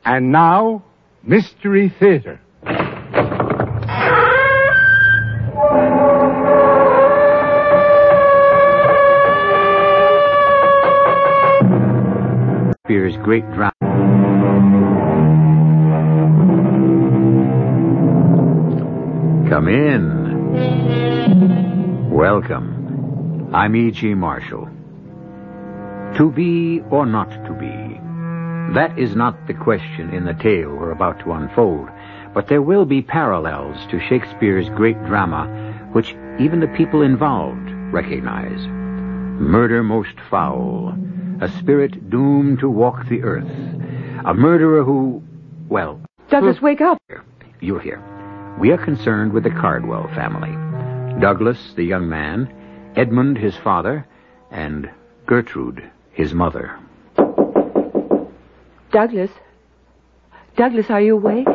And now, Mystery Theater. Shakespeare's great drama. Come in. Welcome. I'm E.G. Marshall. To be or not to be? That is not the question in the tale we're about to unfold, but there will be parallels to Shakespeare's great drama which even the people involved recognize. Murder most foul, a spirit doomed to walk the earth, a murderer who, well... Douglas, wake up. You're here. We are concerned with the Cardwell family. Douglas, the young man, Edmund, his father, and Gertrude, his mother. Douglas? Douglas, are you awake?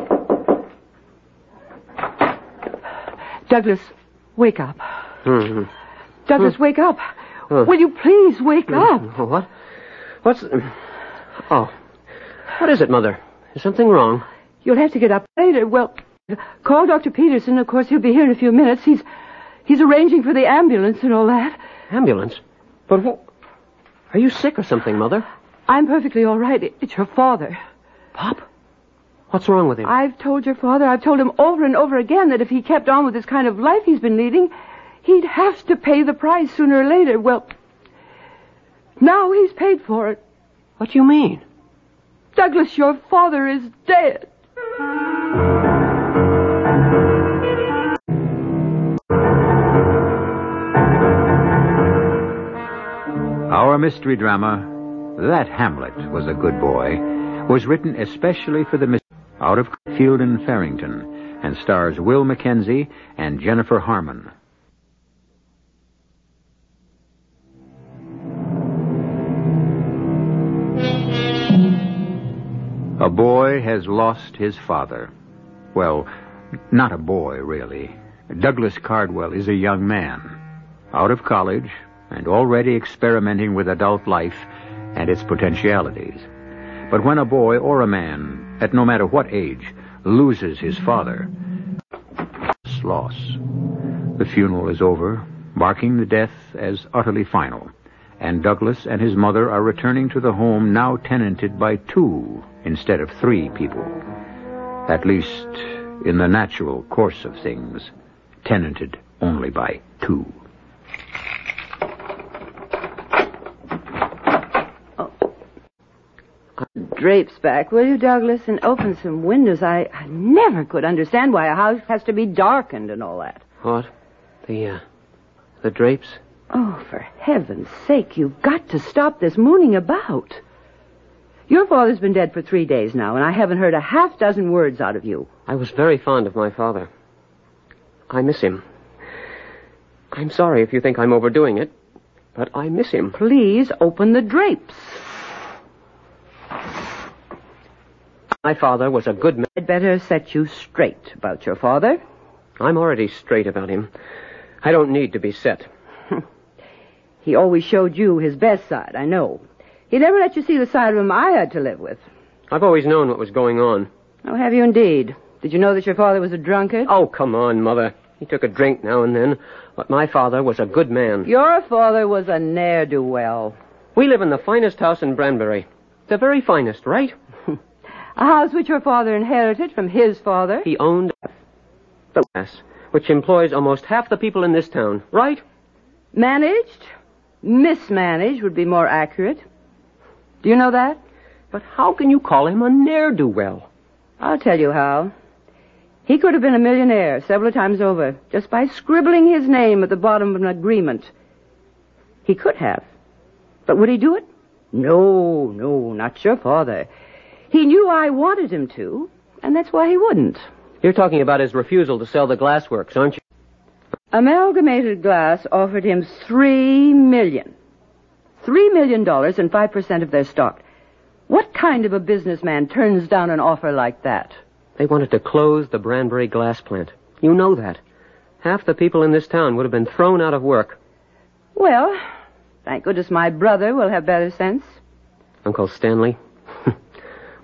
Douglas, wake up. Mm-hmm. Douglas, wake up. Will you please wake up? What? What's... Oh. What is it, Mother? Is something wrong? You'll have to get up later. Well, call Dr. Peterson. Of course, he'll be here in a few minutes. He's arranging for the ambulance and all that. Ambulance? But what... Are you sick or something, Mother? I'm perfectly all right. It's your father. Pop? What's wrong with him? I've told your father, I've told him over and over again that if he kept on with this kind of life he's been leading, he'd have to pay the price sooner or later. Well, now he's paid for it. What do you mean? Douglas, your father is dead. Our mystery drama, That Hamlet Was a Good Boy, was written especially for the out of Field and Farrington and stars Will Mackenzie and Jennifer Harmon. A boy has lost his father. Well, not a boy, really. Douglas Cardwell is a young man, out of college and already experimenting with adult life and its potentialities. But when a boy or a man, at no matter what age, loses his father, loss. The funeral is over, marking the death as utterly final, and Douglas and his mother are returning to the home now tenanted by 2 instead of 3 people. At least, in the natural course of things, tenanted only by 2. Drapes back, will you, Douglas, and open some windows. I never could understand why a house has to be darkened and all that. What? The drapes? Oh, for heaven's sake, you've got to stop this mooning about. Your father's been dead for 3 days now, and I haven't heard a half dozen words out of you. I was very fond of my father. I miss him. I'm sorry if you think I'm overdoing it, but I miss him. Please open the drapes. My father was a good man. I'd better set you straight about your father. I'm already straight about him. I don't need to be set. He always showed you his best side, I know. He never let you see the side of him I had to live with. I've always known what was going on. Oh, have you indeed? Did you know that your father was a drunkard? Oh, come on, Mother. He took a drink now and then, but my father was a good man. Your father was a ne'er-do-well. We live in the finest house in Branbury. The very finest, right? A house which your father inherited from his father. He owned the gas, which employs almost half the people in this town, right? Managed? Mismanaged would be more accurate. Do you know that? But how can you call him a ne'er-do-well? I'll tell you how. He could have been a millionaire several times over, just by scribbling his name at the bottom of an agreement. He could have. But would he do it? No, not your father. He knew I wanted him to, and that's why he wouldn't. You're talking about his refusal to sell the glassworks, aren't you? Amalgamated Glass offered him $3 million. $3 million and 5% of their stock. What kind of a businessman turns down an offer like that? They wanted to close the Branbury glass plant. You know that. Half the people in this town would have been thrown out of work. Well, thank goodness my brother will have better sense. Uncle Stanley?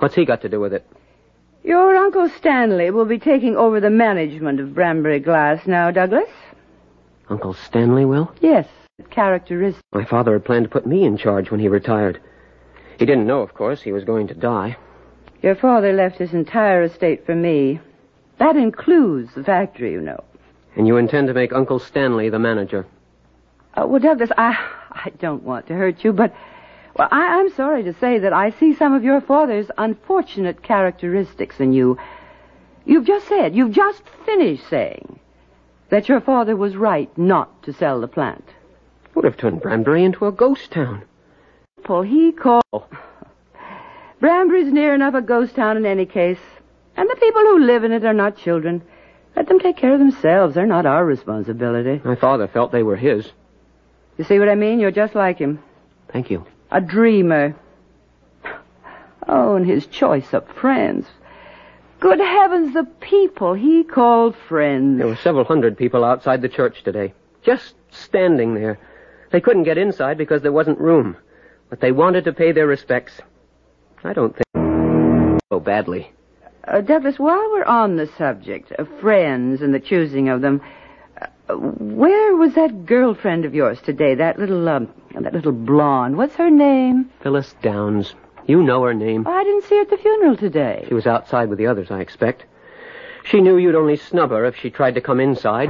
What's he got to do with it? Your Uncle Stanley will be taking over the management of Branbury Glass now, Douglas. Uncle Stanley will? Yes, characteristic. My father had planned to put me in charge when he retired. He didn't know, of course, he was going to die. Your father left his entire estate for me. That includes the factory, you know. And you intend to make Uncle Stanley the manager? Well, Douglas, I don't want to hurt you, but well, I'm sorry to say that I see some of your father's unfortunate characteristics in you. You've just finished saying that your father was right not to sell the plant. Would have turned Branbury into a ghost town. He called. Branbury's near enough a ghost town in any case. And the people who live in it are not children. Let them take care of themselves. They're not our responsibility. My father felt they were his. You see what I mean? You're just like him. Thank you. A dreamer. Oh, and his choice of friends. Good heavens, the people he called friends. There were several hundred people outside the church today. Just standing there. They couldn't get inside because there wasn't room. But they wanted to pay their respects. I don't think so badly. Douglas, while we're on the subject of friends and the choosing of them, where was that girlfriend of yours today? That little blonde. What's her name? Phyllis Downs. You know her name. Oh, I didn't see her at the funeral today. She was outside with the others, I expect. She knew you'd only snub her if she tried to come inside.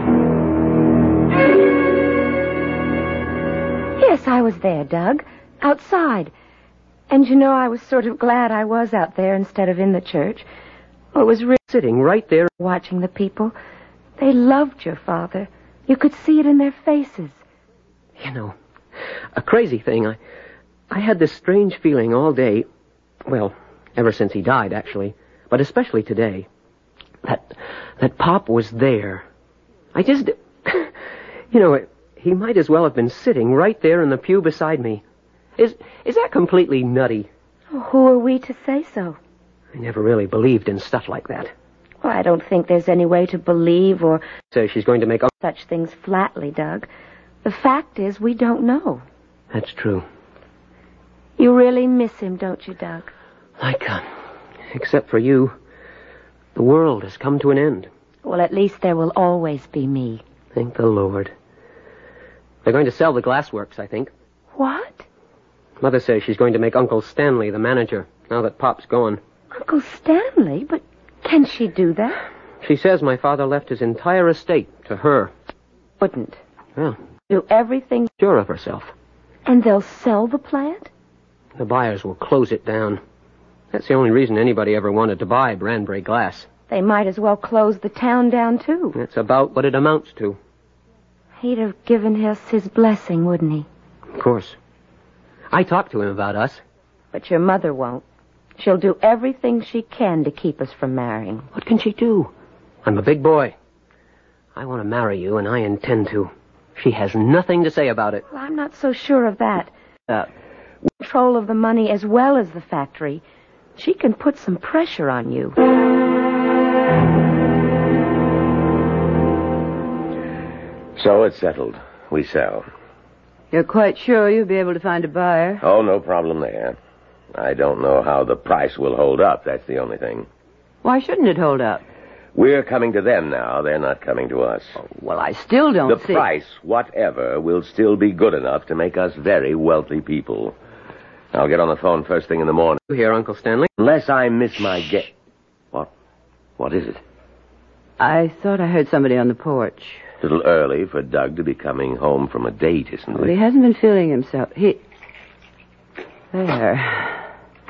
Yes, I was there, Doug. Outside. And you know, I was sort of glad I was out there instead of in the church. Oh, it was sitting right there. Watching the people. They loved your father. You could see it in their faces. You know, a crazy thing. I had this strange feeling all day. Well, ever since he died, actually. But especially today. That Pop was there. I just... You know, he might as well have been sitting right there in the pew beside me. Is that completely nutty? Oh, who are we to say so? I never really believed in stuff like that. Well, I don't think there's any way to believe or... So she's going to make... such things flatly, Doug. The fact is, we don't know. That's true. You really miss him, don't you, Doug? Except for you, the world has come to an end. Well, at least there will always be me. Thank the Lord. They're going to sell the glassworks, I think. What? Mother says she's going to make Uncle Stanley the manager, now that Pop's gone. Uncle Stanley? But can she do that? She says my father left his entire estate to her. Wouldn't. Well, Do everything... sure of herself. And they'll sell the plant? The buyers will close it down. That's the only reason anybody ever wanted to buy Branbury Glass. They might as well close the town down, too. That's about what it amounts to. He'd have given us his blessing, wouldn't he? Of course. I talked to him about us. But your mother won't. She'll do everything she can to keep us from marrying. What can she do? I'm a big boy. I want to marry you, and I intend to. She has nothing to say about it. Well, I'm not so sure of that. Control of the money as well as the factory. She can put some pressure on you. So it's settled. We sell. You're quite sure you'll be able to find a buyer? Oh, no problem there. I don't know how the price will hold up. That's the only thing. Why shouldn't it hold up? We're coming to them now. They're not coming to us. Well, I still don't The see... price, whatever, will still be good enough to make us very wealthy people. I'll get on the phone first thing in the morning. You hear, Uncle Stanley? Unless I miss my guess. What? What is it? I thought I heard somebody on the porch. A little early for Doug to be coming home from a date, isn't Well, he it? hasn't been feeling himself. There.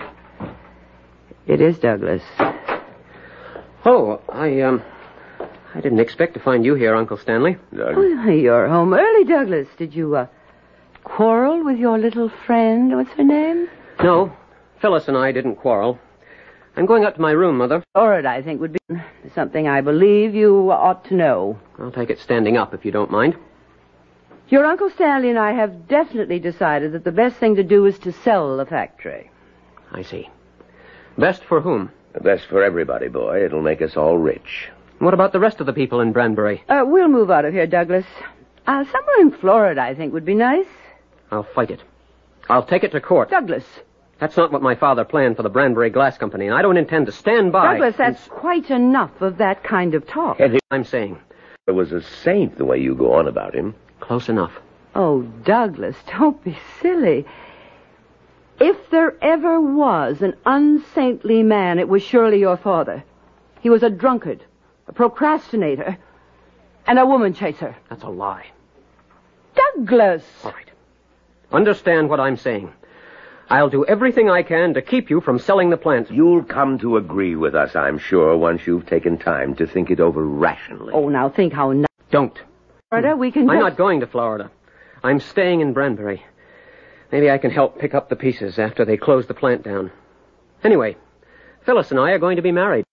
It is Douglas. Oh, I didn't expect to find you here, Uncle Stanley. Doug? Oh, you're home early, Douglas. Did you, quarrel with your little friend? What's her name? No, Phyllis and I didn't quarrel. I'm going up to my room, Mother. Or it, I think, would be something I believe you ought to know. I'll take it standing up, if you don't mind. Your Uncle Stanley and I have definitely decided that the best thing to do is to sell the factory. I see. Best for whom? The best for everybody, boy. It'll make us all rich. What about the rest of the people in Branbury? We'll move out of here, Douglas. Somewhere in Florida, I think, would be nice. I'll fight it. I'll take it to court. Douglas, That's not what my father planned for the Branbury Glass Company, and I don't intend to stand by. Douglas, that's quite enough of that kind of talk. I'm saying. It was a saint the way you go on about him. Close enough. Oh, Douglas, don't be silly. If there ever was an unsaintly man, it was surely your father. He was a drunkard, a procrastinator, and a woman chaser. That's a lie. Douglas! All right. Understand what I'm saying. I'll do everything I can to keep you from selling the plant. You'll come to agree with us, I'm sure, once you've taken time to think it over rationally. Oh, now think how nice. Don't. Florida, we can I'm just... not going to Florida. I'm staying in Branbury. Maybe I can help pick up the pieces after they close the plant down. Anyway, Phyllis and I are going to be married.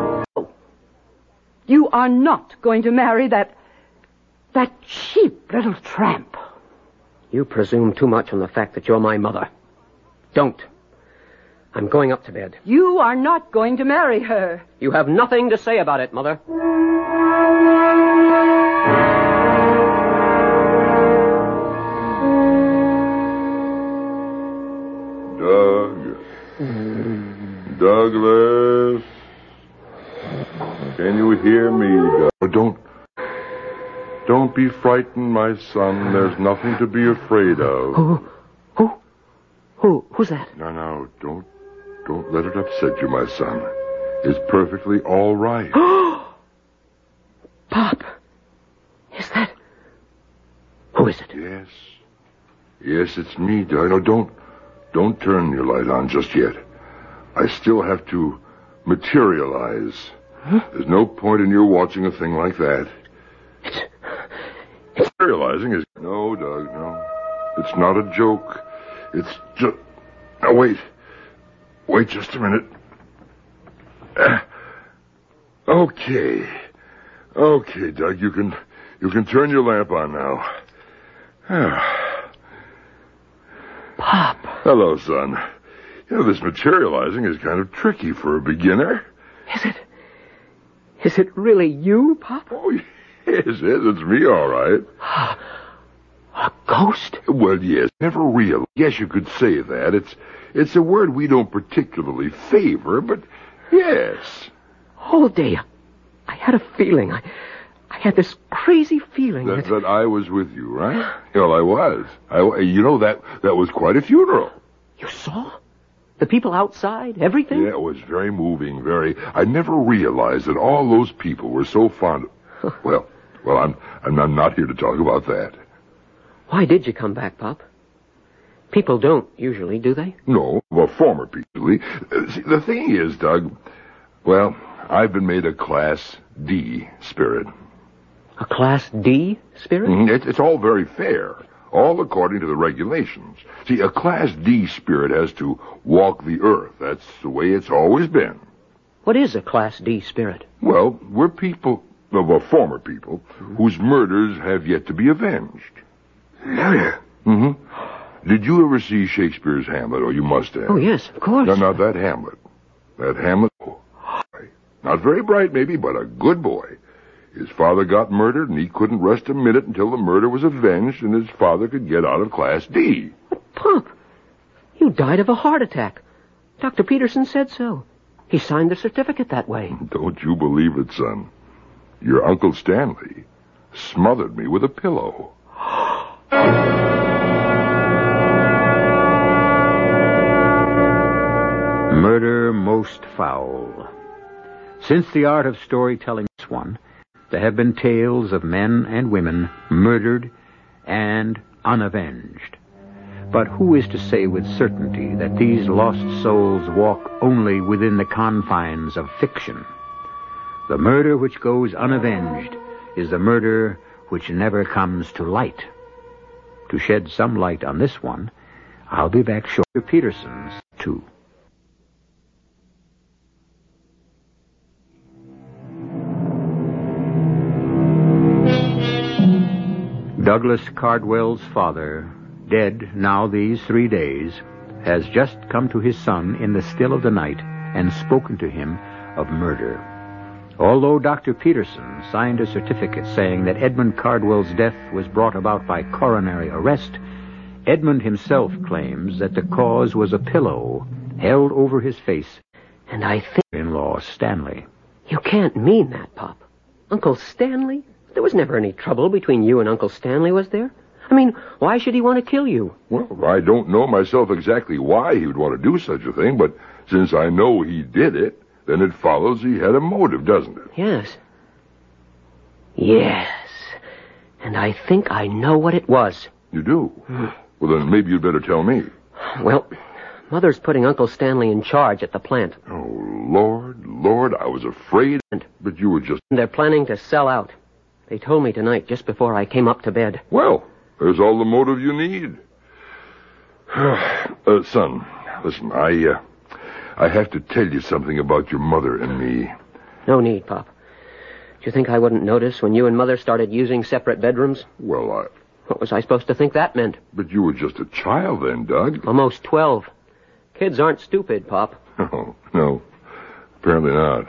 You are not going to marry that cheap little tramp. You presume too much on the fact that you're my mother. Don't. I'm going up to bed. You are not going to marry her. You have nothing to say about it, Mother. Douglas. Can you hear me, Doug? Don't be frightened, my son. There's nothing to be afraid of. Who's that? No, don't let it upset you, my son. It's perfectly all right. Pop. Is that... Who is it? Yes, it's me, Doug. No, don't turn your light on just yet. I still have to materialize. Huh? There's no point in your watching a thing like that. Materializing is... No, Doug, no. It's not a joke. It's just... Now, wait. Wait just a minute. Okay, Doug, you can turn your lamp on now. Pop. Hello, son. You know, this materializing is kind of tricky for a beginner. Is it really you, Pop? Oh, yes, it's me, all right. A ghost? Well, yes, never real. Yes, you could say that. It's a word we don't particularly favor, but yes. All day, I had a feeling. I had this crazy feeling that I was with you, right? Well, I was. You know, that was quite a funeral. You saw? The people outside, everything? Yeah, it was very moving, very... I never realized that all those people were so fond of... Well, I'm not here to talk about that. Why did you come back, Pop? People don't usually, do they? No, well, former people. See, the thing is, Doug, well, I've been made a Class D spirit. A Class D spirit? Mm-hmm. It's all very fair, all according to the regulations. See, a Class D spirit has to walk the earth. That's the way it's always been. What is a Class D spirit? Well, we're people, well, former people, whose murders have yet to be avenged. Murder? Mm-hmm. Did you ever see Shakespeare's Hamlet? Oh, you must have. Oh, yes, of course. No, not that Hamlet. That Hamlet, not very bright, maybe, but a good boy. His father got murdered, and he couldn't rest a minute until the murder was avenged and his father could get out of Class D. Pop, you died of a heart attack. Dr. Peterson said so. He signed the certificate that way. Don't you believe it, son? Your Uncle Stanley smothered me with a pillow. Murder most foul. Since the art of storytelling is one, there have been tales of men and women murdered and unavenged. But who is to say with certainty that these lost souls walk only within the confines of fiction? The murder which goes unavenged is the murder which never comes to light. To shed some light on this one, I'll be back shortly to Peterson's, too. Douglas Cardwell's father, dead now these 3 days, has just come to his son in the still of the night and spoken to him of murder. Although Dr. Peterson signed a certificate saying that Edmund Cardwell's death was brought about by coronary arrest, Edmund himself claims that the cause was a pillow held over his face. And I think... In-law Stanley. You can't mean that, Pop. Uncle Stanley? There was never any trouble between you and Uncle Stanley, was there? I mean, why should he want to kill you? Well, I don't know myself exactly why he would want to do such a thing, but since I know he did it, then it follows he had a motive, doesn't it? Yes. Yes. And I think I know what it was. You do? Well, then maybe you'd better tell me. Well, Mother's putting Uncle Stanley in charge at the plant. Oh, Lord, I was afraid. But you were just... They're planning to sell out. They told me tonight, just before I came up to bed. Well, there's all the motive you need. Son, listen, I have to tell you something about your mother and me. No need, Pop. Do you think I wouldn't notice when you and Mother started using separate bedrooms? Well, What was I supposed to think that meant? But you were just a child then, Doug. Almost 12. Kids aren't stupid, Pop. Oh, no. Apparently not.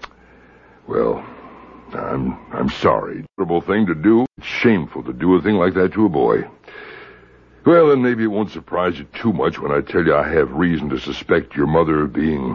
Well, I'm sorry. Terrible thing to do. It's shameful to do a thing like that to a boy. Well, then maybe it won't surprise you too much when I tell you I have reason to suspect your mother of being,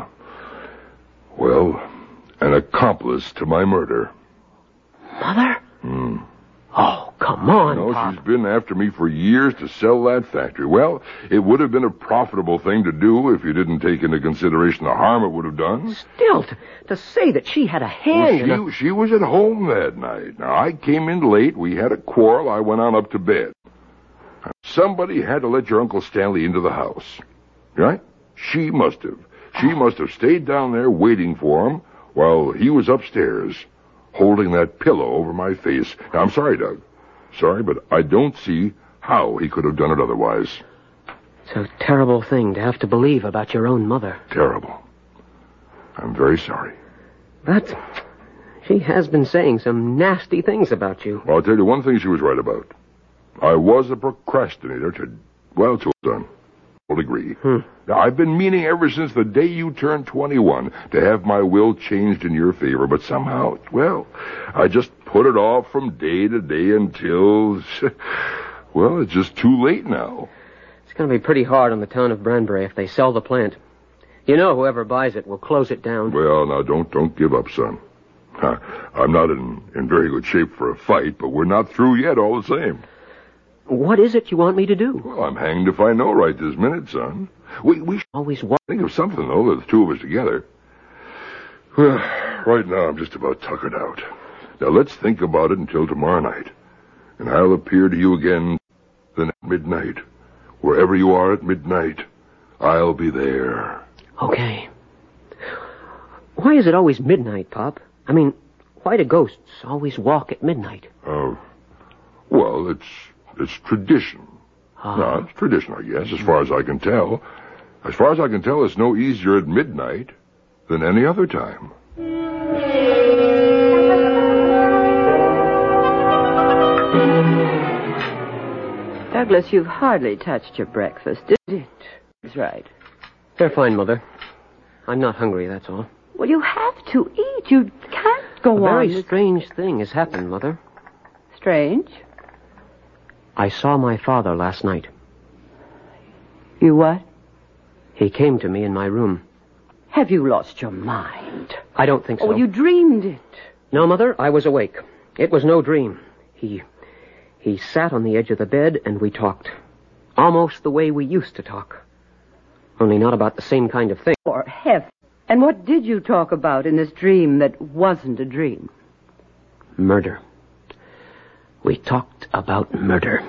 well, an accomplice to my murder. Mother? Oh, come on, No, Pop. she's been after me for years to sell that factory. Well, it would have been a profitable thing to do if you didn't take into consideration the harm it would have done. Still, to say that she had a hand in Well, she was at home that night. Now, I came in late. We had a quarrel. I went on up to bed. Somebody had to let your Uncle Stanley into the house. Right? She must have. She must have stayed down there waiting for him while he was upstairs, holding that pillow over my face. Now, I'm sorry, Doug. Sorry, but I don't see how he could have done it otherwise. It's a terrible thing to have to believe about your own mother. Terrible. I'm very sorry. But she has been saying some nasty things about you. Well, I'll tell you one thing she was right about. I was a procrastinator to a done. I'll agree. Now, I've been meaning ever since the day you turned 21 to have my will changed in your favor, but somehow, well, I just put it off from day to day until, well, it's just too late now. It's going to be pretty hard on the town of Branbury if they sell the plant. You know whoever buys it will close it down. Well, now, don't give up, son. I'm not in very good shape for a fight, but we're not through yet all the same. What is it you want me to do? Well, I'm hanged if I know right this minute, son. We should Always think of something, though, the two of us together. Well, right now I'm just about tuckered out. Now, let's think about it until tomorrow night. And I'll appear to you again then at midnight. Wherever you are at midnight, I'll be there. Okay. Why is it always midnight, Pop? I mean, why do ghosts always walk at midnight? Well, it's tradition. No, it's tradition, I guess, as far as I can tell. As far as I can tell, it's no easier at midnight than any other time. Douglas, you've hardly touched your breakfast, did it? That's right. They're fine, Mother. I'm not hungry, that's all. Well, you have to eat. You can't go A on. very strange thing has happened, Mother. Strange? I saw my father last night. You what? He came to me in my room. Have you lost your mind? I don't think so. Oh, you dreamed it. No, Mother, I was awake. It was no dream. He sat on the edge of the bed and we talked. Almost the way we used to talk. Only not about the same kind of thing. For heaven. And what did you talk about in this dream that wasn't a dream? Murder. We talked about murder.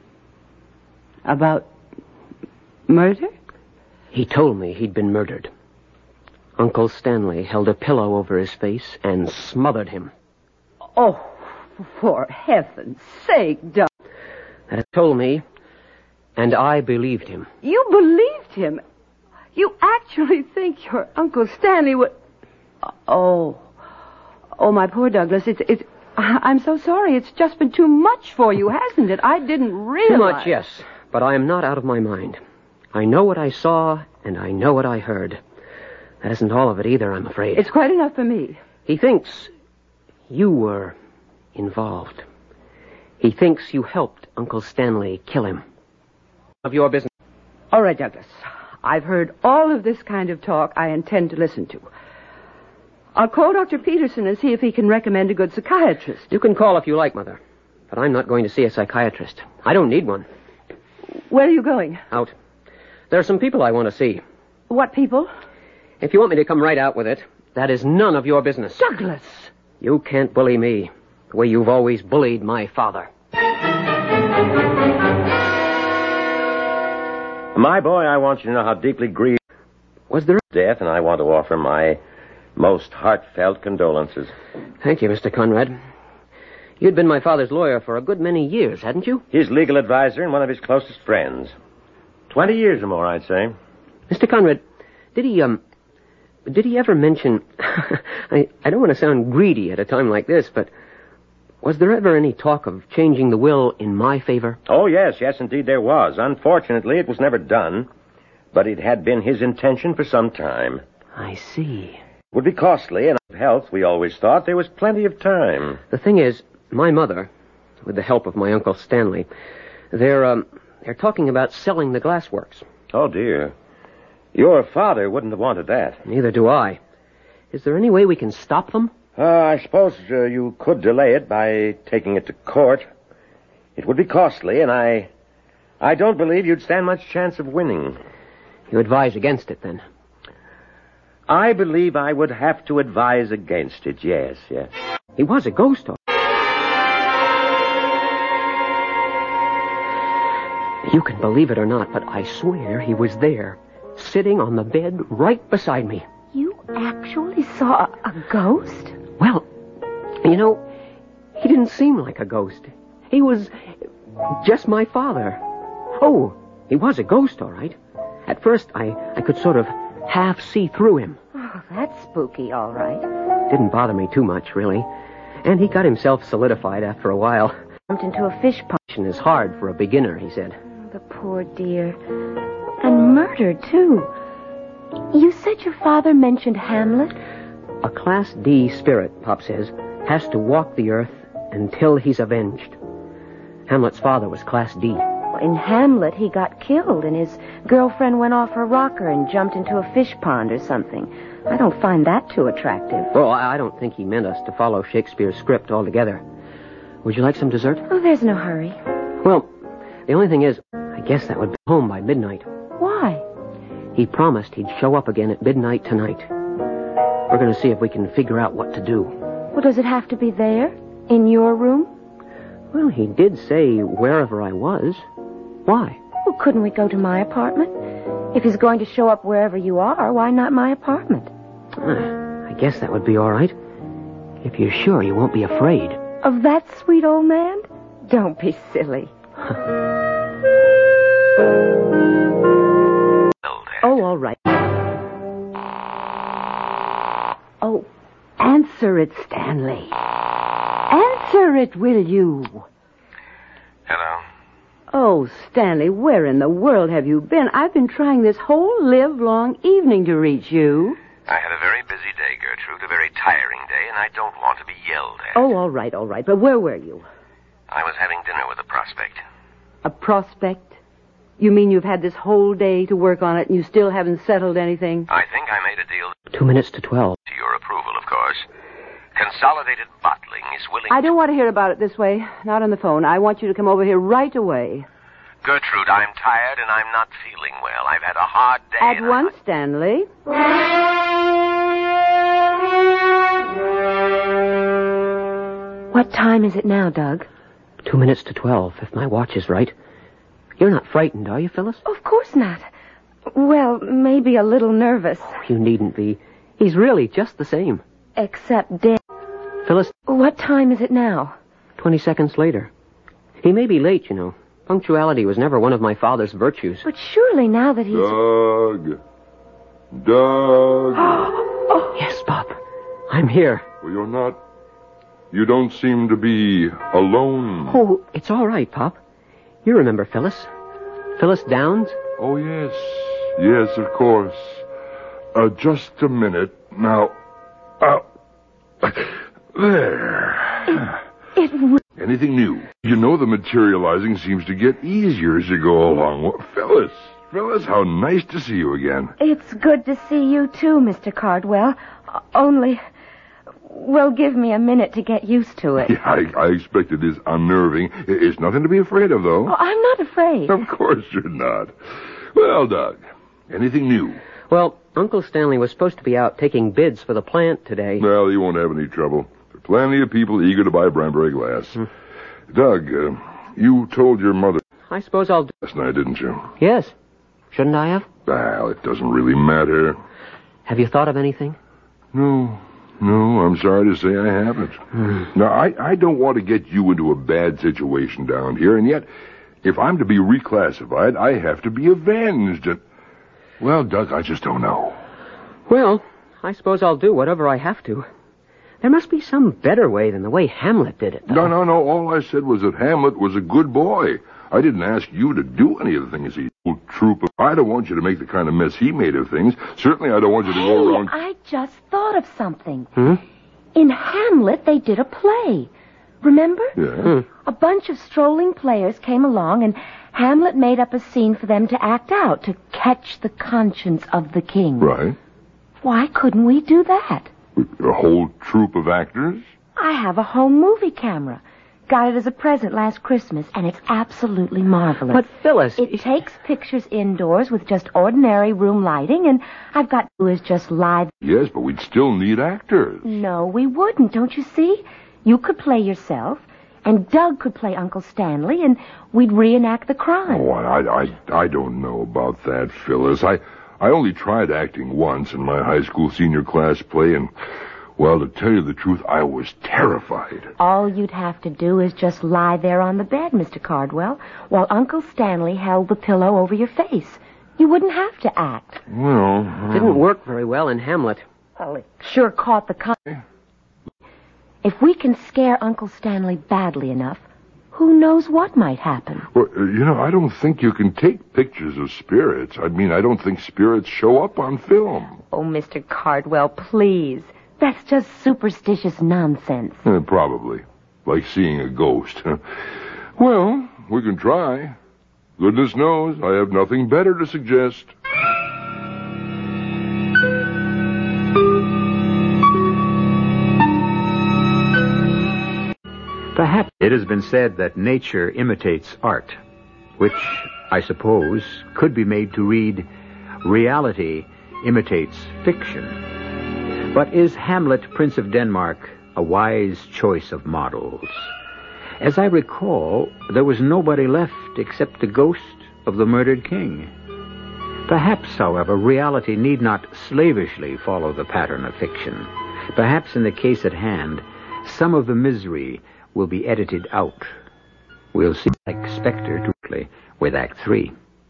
About murder? He told me he'd been murdered. Uncle Stanley held a pillow over his face and smothered him. Oh, for heaven's sake, Doug. That he told me, and I believed him. You believed him? You actually think your Uncle Stanley would... Oh, my poor Douglas, I'm so sorry. It's just been too much for you, hasn't it? I didn't realize... Too much, yes, but I am not out of my mind. I know what I saw, and I know what I heard. That isn't all of it either, I'm afraid. It's quite enough for me. He thinks you were involved. He thinks you helped Uncle Stanley kill him. Of your business. All right, Douglas. I've heard all of this kind of talk I intend to listen to. I'll call Dr. Peterson and see if he can recommend a good psychiatrist. You can call if you like, Mother. But I'm not going to see a psychiatrist. I don't need one. Where are you going? Out. There are some people I want to see. What people? If you want me to come right out with it, that is none of your business. Douglas! You can't bully me the way you've always bullied my father. My boy, I want you to know how deeply grieved Was there... death, and I want to offer my most heartfelt condolences. Thank you, Mr. Conrad. You'd been my father's lawyer for a good many years, hadn't you? His legal advisor and one of his closest friends. 20 years or more, I'd say. Mr. Conrad, did he ever mention... I don't want to sound greedy at a time like this, but was there ever any talk of changing the will in my favor? Oh, yes, indeed there was. Unfortunately, it was never done, but it had been his intention for some time. I see. It would be costly, and of health, we always thought there was plenty of time. The thing is, my mother, with the help of my Uncle Stanley, they're talking about selling the glassworks. Oh, dear. Your father wouldn't have wanted that. Neither do I. Is there any way we can stop them? I suppose you could delay it by taking it to court. It would be costly, and I don't believe you'd stand much chance of winning. You advise against it, then? I believe I would have to advise against it, yes. He was a ghost, though. You can believe it or not, but I swear he was there, sitting on the bed right beside me. You actually saw a ghost? Well, you know, he didn't seem like a ghost. He was just my father. Oh, he was a ghost, all right. At first, I could sort of half see through him. Oh, that's spooky, all right. Didn't bother me too much, really. And he got himself solidified after a while. Jumped into a fish pond. Is hard for a beginner, he said. The poor dear. And murdered, too. You said your father mentioned Hamlet? A Class D spirit, Pop says, has to walk the earth until he's avenged. Hamlet's father was Class D. In Hamlet, he got killed, and his girlfriend went off her rocker and jumped into a fish pond or something. I don't find that too attractive. Well, I don't think he meant us to follow Shakespeare's script altogether. Would you like some dessert? Oh, there's no hurry. Well, the only thing is, I guess that would be home by midnight. Why? He promised he'd show up again at midnight tonight. We're going to see if we can figure out what to do. Well, does it have to be there? In your room? Well, he did say wherever I was. Why? Well, couldn't we go to my apartment? If he's going to show up wherever you are, why not my apartment? I guess that would be all right. If you're sure you won't be afraid. Of that sweet old man? Don't be silly. Oh, all right. Oh, answer it, Stanley. Answer it, will you? Hello? Oh, Stanley, where in the world have you been? I've been trying this whole live-long evening to reach you. I had a very busy day, Gertrude, a very tiring day, and I don't want to be yelled at. Oh, all right. But where were you? I was having dinner with a prospect. A prospect? You mean you've had this whole day to work on it and you still haven't settled anything? I think I made a deal 2 minutes to 12. to your approval, of course. Consolidated Bottling is willing I don't want to hear about it this way. Not on the phone. I want you to come over here right away. Gertrude, I'm tired and I'm not feeling well. I've had a hard day. At once, Stanley. What time is it now, Doug? 2 minutes to 12, if my watch is right. You're not frightened, are you, Phyllis? Of course not. Well, maybe a little nervous. You needn't be. He's really just the same. Except dead. Phyllis, What time is it now? 20 seconds later. He may be late, you know. Punctuality was never one of my father's virtues. But surely now that he's... Doug. Yes, Pop. I'm here. Well, you're not... You don't seem to be alone. Oh, it's all right, Pop. You remember Phyllis? Phyllis Downs? Oh, yes. Yes, of course. Just a minute. Now, there. It Anything new? You know know, the materializing seems to get easier as you go along. Well, Phyllis, how nice to see you again. It's good to see you, too, Mr. Cardwell. Only, well, give me a minute to get used to it. Yeah, I expect it is unnerving. It's nothing to be afraid of, though. Oh, I'm not afraid. Of course you're not. Well, Doug, anything new? Well, Uncle Stanley was supposed to be out taking bids for the plant today. Well, you won't have any trouble. There are plenty of people eager to buy Branbury glass. Doug, you told your mother I suppose I'll do... last night, didn't you? Yes. Shouldn't I have? Well, it doesn't really matter. Have you thought of anything? No, I'm sorry to say I haven't. Now, I don't want to get you into a bad situation down here, and yet, if I'm to be reclassified, I have to be avenged. And, well, Doug, I just don't know. Well, I suppose I'll do whatever I have to. There must be some better way than the way Hamlet did it, though. No. All I said was that Hamlet was a good boy. I didn't ask you to do any of the things he did. Troop. I don't want you to make the kind of mess he made of things. Certainly I don't want you to go around... I just thought of something. In Hamlet, they did a play. Remember? Yeah. A bunch of strolling players came along, and Hamlet made up a scene for them to act out, to catch the conscience of the king. Right. Why couldn't we do that? A whole troupe of actors? I have a home movie camera. Got it as a present last Christmas, and it's absolutely marvelous. But, Phyllis... It takes pictures indoors with just ordinary room lighting, and I've got to do is just live... Yes, but we'd still need actors. No, we wouldn't, don't you see? You could play yourself, and Doug could play Uncle Stanley, and we'd reenact the crime. Oh, I don't know about that, Phyllis. I only tried acting once in my high school senior class play, and, well, to tell you the truth, I was terrified. All you'd have to do is just lie there on the bed, Mr. Cardwell, while Uncle Stanley held the pillow over your face. You wouldn't have to act. Well... Didn't work very well in Hamlet. Well, it sure caught the... If we can scare Uncle Stanley badly enough, who knows what might happen? Well, I don't think you can take pictures of spirits. I mean, I don't think spirits show up on film. Oh, Mr. Cardwell, please. That's just superstitious nonsense. Probably. Like seeing a ghost. Well, we can try. Goodness knows, I have nothing better to suggest. Perhaps it has been said that nature imitates art, which, I suppose, could be made to read, reality imitates fiction. But is Hamlet, Prince of Denmark, a wise choice of models? As I recall, there was nobody left except the ghost of the murdered king. Perhaps, however, reality need not slavishly follow the pattern of fiction. Perhaps in the case at hand, some of the misery will be edited out. We'll see like Spectre directly with Act 3.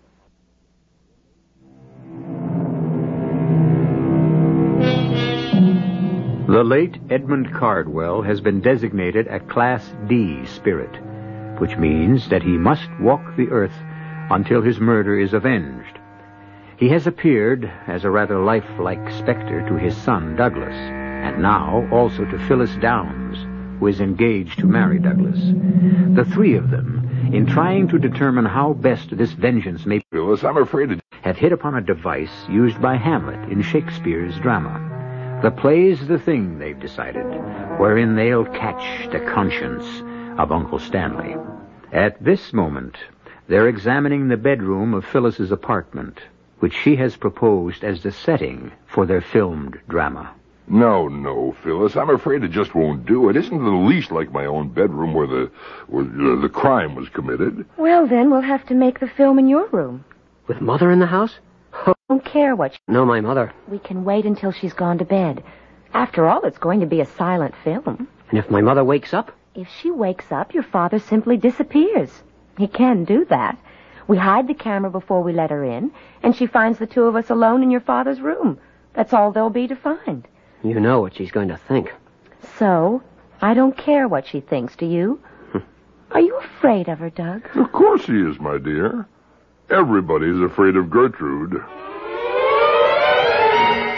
The late Edmund Cardwell has been designated a Class D spirit, which means that he must walk the earth until his murder is avenged. He has appeared as a rather lifelike specter to his son Douglas, and now also to Phyllis Downs, who is engaged to marry Douglas. The three of them, in trying to determine how best this vengeance may... Phyllis, I'm afraid to... have hit upon a device used by Hamlet in Shakespeare's drama. The play's the thing, they've decided, wherein they'll catch the conscience of Uncle Stanley. At this moment, they're examining the bedroom of Phyllis's apartment, which she has proposed as the setting for their filmed drama. No, Phyllis. I'm afraid it just won't do. It isn't in the least like my own bedroom where the crime was committed. Well, then, we'll have to make the film in your room. With Mother in the house? Don't care what... No, my mother. We can wait until she's gone to bed. After all, it's going to be a silent film. And if my mother wakes up? If she wakes up, your father simply disappears. He can do that. We hide the camera before we let her in, and she finds the two of us alone in your father's room. That's all there'll be to find. You know what she's going to think. So, I don't care what she thinks, do you? Are you afraid of her, Doug? Of course he is, my dear. Everybody's afraid of Gertrude.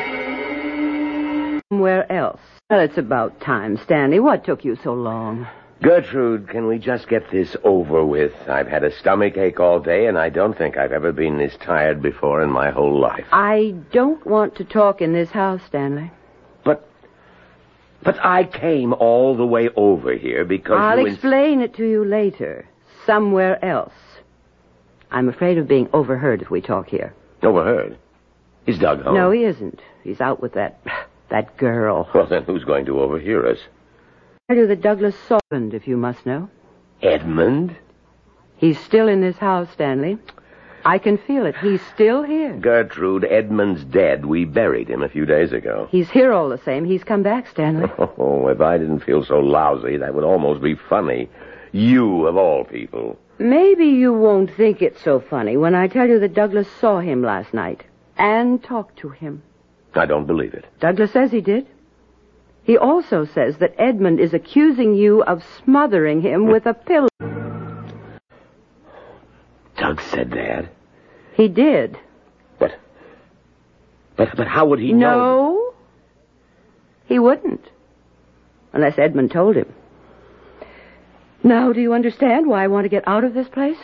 Where else? Well, it's about time, Stanley. What took you so long? Gertrude, can we just get this over with? I've had a stomach ache all day, and I don't think I've ever been this tired before in my whole life. I don't want to talk in this house, Stanley. But I came all the way over here because I'll explain it to you later, somewhere else. I'm afraid of being overheard if we talk here. Overheard? Is Doug home? No, he isn't. He's out with that girl. Well, then who's going to overhear us? I tell you that Douglas saw Edmund, if you must know. Edmund? He's still in this house, Stanley. I can feel it. He's still here. Gertrude, Edmund's dead. We buried him a few days ago. He's here all the same. He's come back, Stanley. Oh, if I didn't feel so lousy, that would almost be funny. You, of all people. Maybe you won't think it's so funny when I tell you that Douglas saw him last night and talked to him. I don't believe it. Douglas says he did. He also says that Edmund is accusing you of smothering him with a pillow. Doug said that? He did. But how would he know? No, he wouldn't. Unless Edmund told him. Now, do you understand why I want to get out of this place?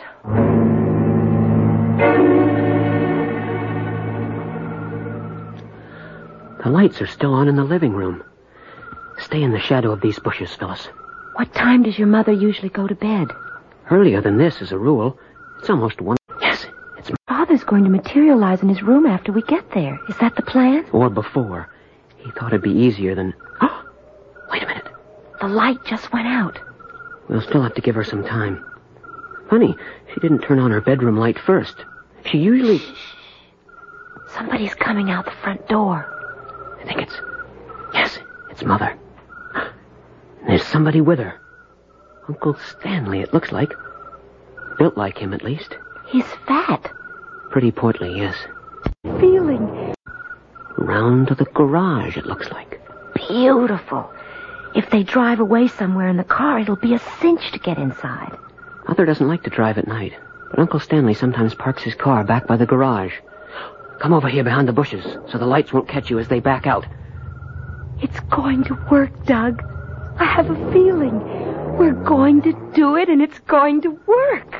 The lights are still on in the living room. Stay in the shadow of these bushes, Phyllis. What time does your mother usually go to bed? Earlier than this, as a rule. It's almost 1. Yes, it's... Father's going to materialize in his room after we get there. Is that the plan? Or before. He thought it'd be easier than... Oh, wait a minute. The light just went out. We'll still have to give her some time. Funny, she didn't turn on her bedroom light first. She usually... Somebody's coming out the front door. I think it's... Yes, it's Mother. And there's somebody with her. Uncle Stanley, it looks like. Built like him, at least. He's fat. Pretty portly, yes. Feeling Round to the garage, it looks like. beautiful. If they drive away somewhere in the car, it'll be a cinch to get inside. Mother doesn't like to drive at night, but Uncle Stanley sometimes parks his car back by the garage. Come over here behind the bushes, so the lights won't catch you as they back out. It's going to work, Doug. I have a feeling. We're going to do it, and it's going to work.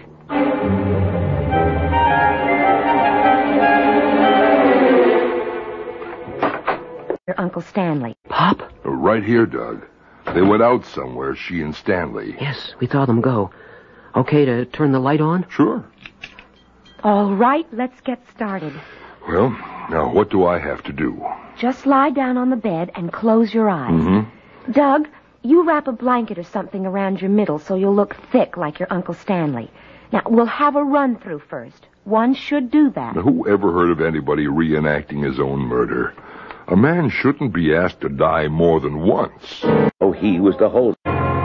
Your Uncle Stanley. Pop? Right here, Doug. They went out somewhere, she and Stanley. Yes, we saw them go. Okay to turn the light on? Sure. All right, let's get started. Well, now what do I have to do? Just lie down on the bed and close your eyes. Mm-hmm. Doug, you wrap a blanket or something around your middle so you'll look thick like your Uncle Stanley. Now, we'll have a run-through first. One should do that. Now, who ever heard of anybody reenacting his own murder? A man shouldn't be asked to die more than once. Oh, he was the whole...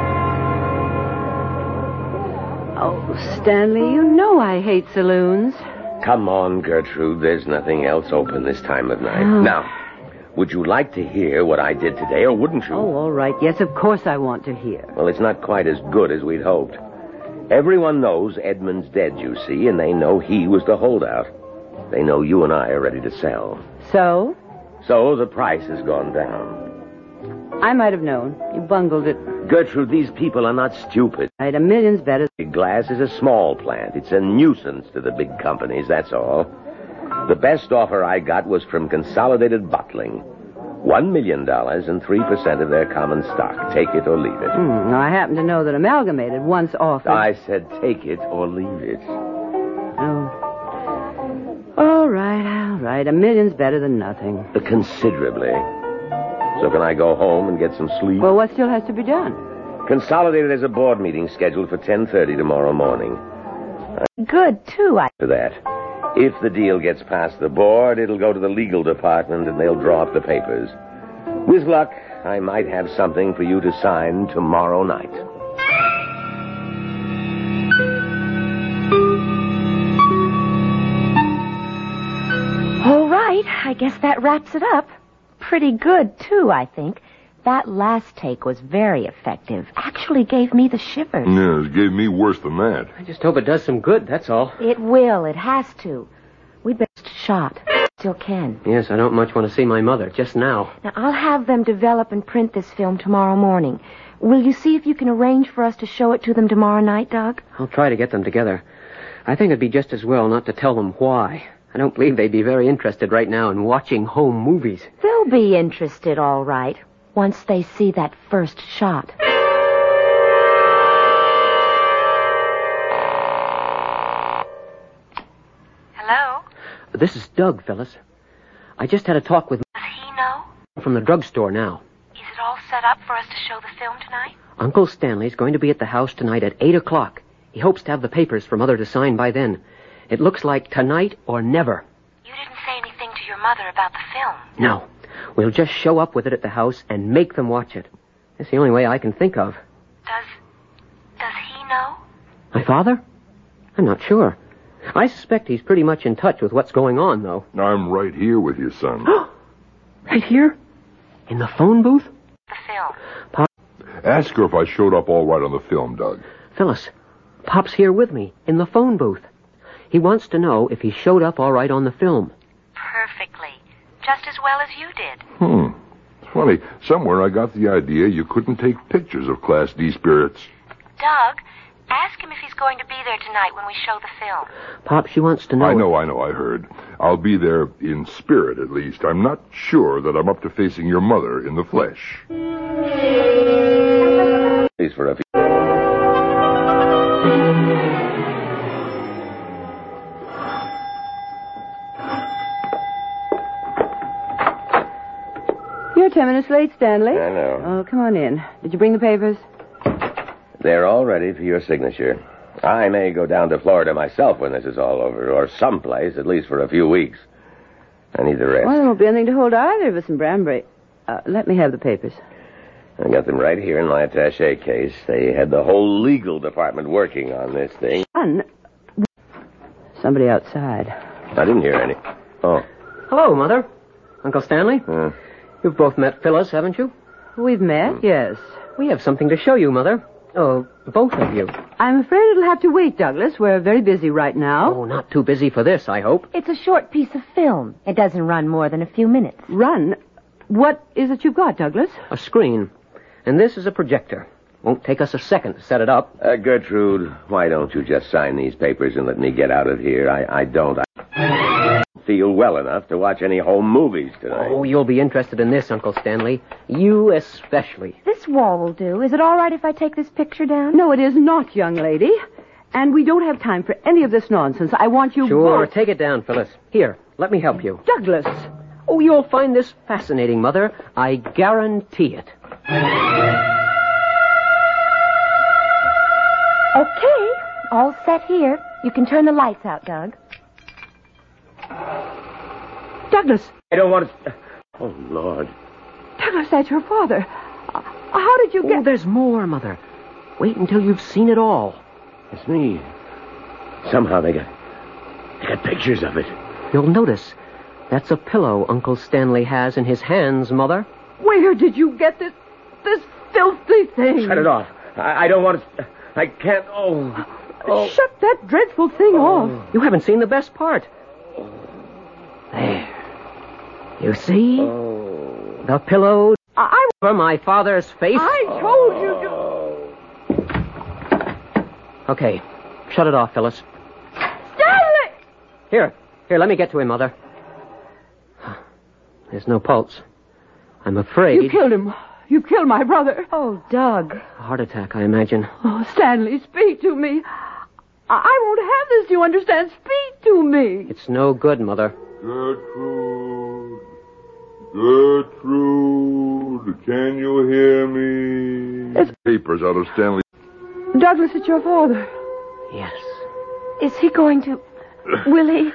Oh, Stanley, you know I hate saloons. Come on, Gertrude. There's nothing else open this time of night. Oh. Now, would you like to hear what I did today, or wouldn't you? Oh, all right. Yes, of course I want to hear. Well, it's not quite as good as we'd hoped. Everyone knows Edmund's dead, you see, and they know he was the holdout. They know you and I are ready to sell. So? So the price has gone down. I might have known. You bungled it. Gertrude, these people are not stupid. Right, a million's better. Big Glass is a small plant. It's a nuisance to the big companies, that's all. The best offer I got was from Consolidated Bottling. $1 million and 3% of their common stock. Take it or leave it. Now, I happen to know that Amalgamated once offered... I said take it or leave it. Oh. All right. A million's better than nothing. Considerably. So can I go home and get some sleep? Well, what still has to be done? Consolidated has a board meeting scheduled for 10:30 tomorrow morning. Good, too. For that. If the deal gets past the board, it'll go to the legal department and they'll draw up the papers. With luck, I might have something for you to sign tomorrow night. All right, I guess that wraps it up. Pretty good, too, I think. That last take was very effective. Actually gave me the shivers. Yeah, it gave me worse than that. I just hope it does some good, that's all. It will. It has to. We best shot. Still can. Yes, I don't much want to see my mother, just now. Now, I'll have them develop and print this film tomorrow morning. Will you see if you can arrange for us to show it to them tomorrow night, Doug? I'll try to get them together. I think it'd be just as well not to tell them why. I don't believe they'd be very interested right now in watching home movies. They'll be interested, all right, once they see that first shot. Hello? This is Doug, Phyllis. I just had a talk with... Does he know? From the drugstore now. Is it all set up for us to show the film tonight? Uncle Stanley's going to be at the house tonight at 8 o'clock. He hopes to have the papers for Mother to sign by then. It looks like tonight or never. You didn't say anything to your mother about the film. No. We'll just show up with it at the house and make them watch it. That's the only way I can think of. Does he know? My father? I'm not sure. I suspect he's pretty much in touch with what's going on, though. I'm right here with you, son. Right here? In the phone booth? The film. Ask her if I showed up all right on the film, Doug. Phyllis, Pop's here with me, in the phone booth. He wants to know if he showed up all right on the film. Perfectly. Just as well as you did. It's funny. Somewhere I got the idea you couldn't take pictures of Class D spirits. Doug, ask him if he's going to be there tonight when we show the film. Pop, she wants to know... I know, I heard. I'll be there in spirit, at least. I'm not sure that I'm up to facing your mother in the flesh. Please, for a few... You're 10 minutes late, Stanley. I know. Oh, come on in. Did you bring the papers? They're all ready for your signature. I may go down to Florida myself when this is all over, or someplace, at least for a few weeks. I need the rest. Well, there won't be anything to hold either of us in Branbury. Let me have the papers. I got them right here in my attaché case. They had the whole legal department working on this thing. Somebody outside. I didn't hear any. Oh. Hello, Mother. Uncle Stanley. You've both met Phyllis, haven't you? We've met, yes. We have something to show you, Mother. Oh, both of you. I'm afraid it'll have to wait, Douglas. We're very busy right now. Oh, not too busy for this, I hope. It's a short piece of film. It doesn't run more than a few minutes. Run? What is it you've got, Douglas? A screen. And this is a projector. Won't take us a second to set it up. Gertrude, why don't you just sign these papers and let me get out of here? I don't feel well enough to watch any home movies tonight. Oh, you'll be interested in this, Uncle Stanley. You especially. This wall will do. Is it all right if I take this picture down? No, it is not, young lady. And we don't have time for any of this nonsense. I want you Sure, both... take it down, Phyllis. Here, let me help you. Douglas! Oh, you'll find this fascinating, Mother. I guarantee it. Okay, all set here. You can turn the lights out, Doug. Douglas! I don't want to... Oh, Lord. Douglas, that's your father. How did you get... Oh, there's more, Mother. Wait until you've seen it all. It's me. Somehow they got pictures of it. You'll notice that's a pillow Uncle Stanley has in his hands, Mother. Where did you get this filthy thing? Shut it off. I don't want to... I can't... Oh. Shut that dreadful thing off. You haven't seen the best part. There. You see? The pillow over my father's face. I told you to... Okay. Shut it off, Phyllis. Stanley! Here, let me get to him, Mother. There's no pulse. I'm afraid... You killed him. You killed my brother. Oh, Doug. A heart attack, I imagine. Oh, Stanley, speak to me. I won't have this, do you understand? Speak to me. It's no good, Mother. Gertrude. Gertrude, can you hear me? It's... Papers out of Stanley. Douglas, it's your father. Yes. Is he going to... Will he...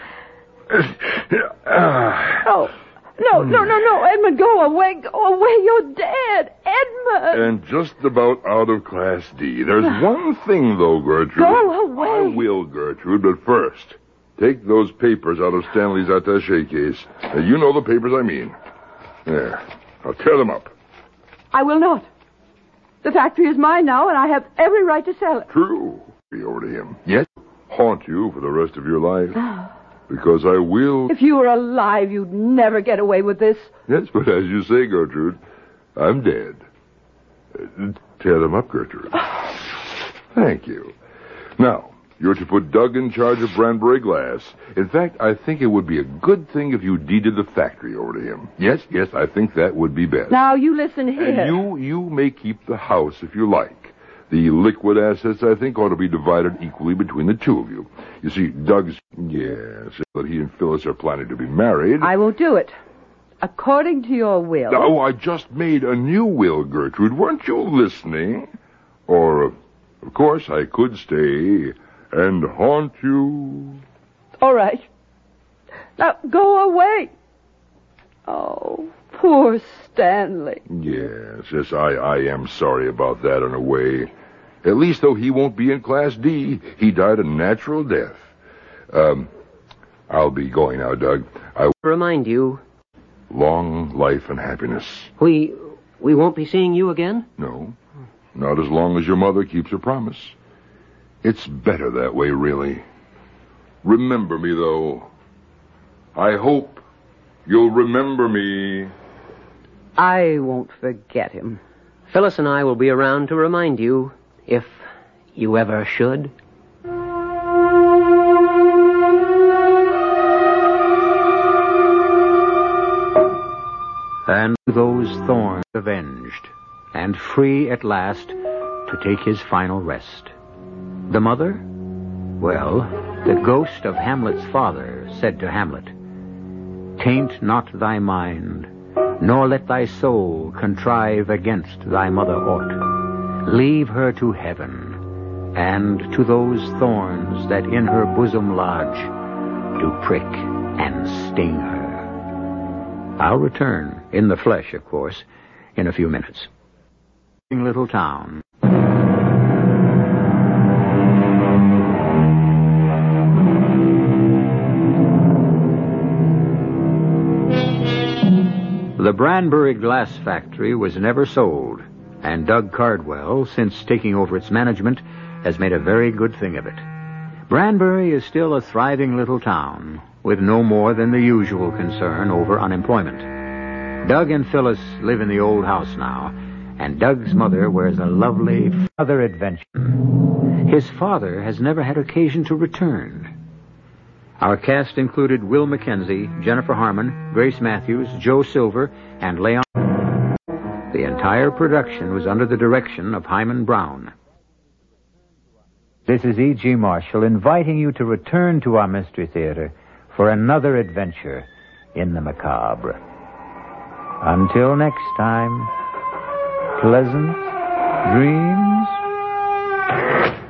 Oh, no, Edmund, go away, you're dead, Edmund. And just about out of Class D. There's one thing, though, Gertrude. Go away. I will, Gertrude, but first, take those papers out of Stanley's attaché case. You know the papers I mean. There. I'll tear them up. I will not. The factory is mine now, and I have every right to sell it. True. Be over to him. Yes? Haunt you for the rest of your life. Because I will... If you were alive, you'd never get away with this. Yes, but as you say, Gertrude, I'm dead. Tear them up, Gertrude. Thank you. Now, you're to put Doug in charge of Branbury Glass. In fact, I think it would be a good thing if you deeded the factory over to him. Yes, I think that would be best. Now, you listen here. And you may keep the house if you like. The liquid assets, I think, ought to be divided equally between the two of you. You see, Doug's... Yes, but he and Phyllis are planning to be married. I will do it. According to your will. Oh, I just made a new will, Gertrude. Weren't you listening? Or, of course, I could stay and haunt you. All right. Now, go away. Oh, poor Stanley. Yes, I am sorry about that in a way. At least, though, he won't be in Class D. He died a natural death. I'll be going now, Doug. I Remind you. Long life and happiness. We won't be seeing you again? No, not as long as your mother keeps her promise. It's better that way, really. Remember me, though. I hope you'll remember me. I won't forget him. Phyllis and I will be around to remind you, if you ever should. And those thorns avenged, and free at last to take his final rest. The mother? Well, the ghost of Hamlet's father said to Hamlet, "Taint not thy mind, nor let thy soul contrive against thy mother aught. Leave her to heaven, and to those thorns that in her bosom lodge, do prick and sting her." I'll return, in the flesh, of course, in a few minutes. Little town. The Branbury Glass Factory was never sold, and Doug Cardwell, since taking over its management, has made a very good thing of it. Branbury is still a thriving little town, with no more than the usual concern over unemployment. Doug and Phyllis live in the old house now, and Doug's mother wears a lovely father adventure. His father has never had occasion to return. Our cast included Will Mackenzie, Jennifer Harmon, Grace Matthews, Joe Silver, and Leon. The entire production was under the direction of Hyman Brown. This is E.G. Marshall inviting you to return to our Mystery Theater for another adventure in the macabre. Until next time, pleasant dreams.